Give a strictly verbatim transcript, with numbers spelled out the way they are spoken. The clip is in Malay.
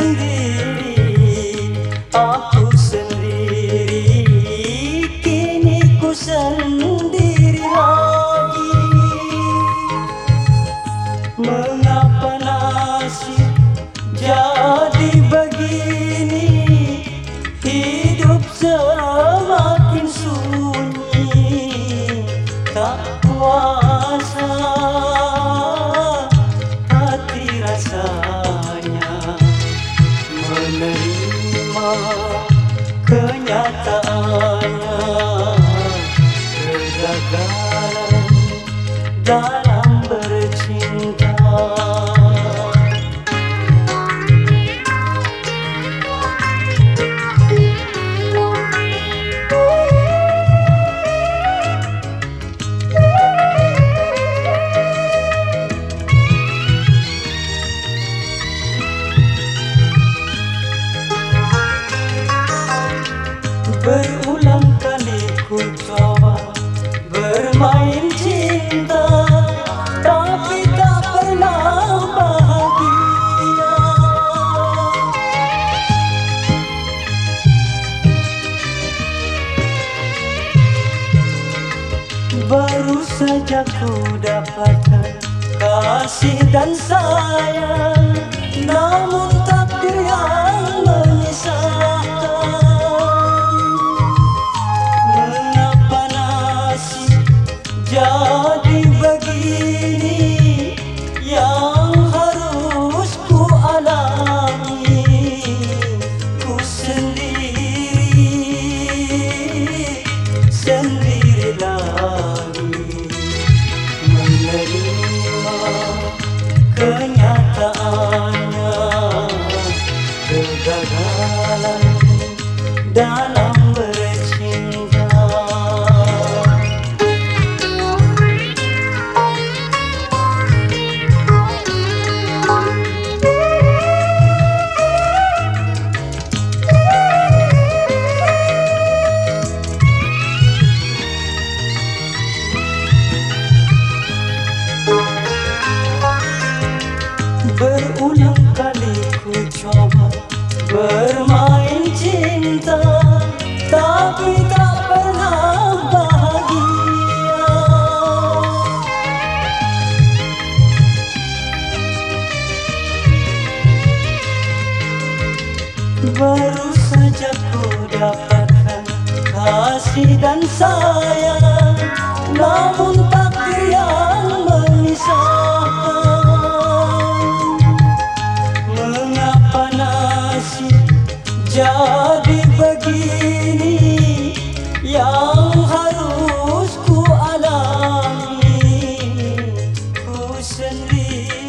sendiri, aku sendiri, kini ku sendiri lagi. Mengapa nasib jadi begini, hidup semakin sunyi, tak kuasa hati rasanya menerima kenyataannya, kegagalan dalam bercinta. Berulang kali ku coba bermain cinta, tapi tak pernah bahagia. Baru saja ku dapatkan kasih dan sayang, namun takdir yang menyisahkan. Jadi begini yang harus ku alami, ku sendiri, sendiri lagi menerima kenyataannya, kegagalan dalam bercinta. Berulang kali ku coba bermain cinta, tapi tak pernah bahagia. Baru saja ku dapatkan kasih dan sayang, namun takdir yang memisahkan. Mengapa nasib jadi begini yang harus ku alami, ku sendiri.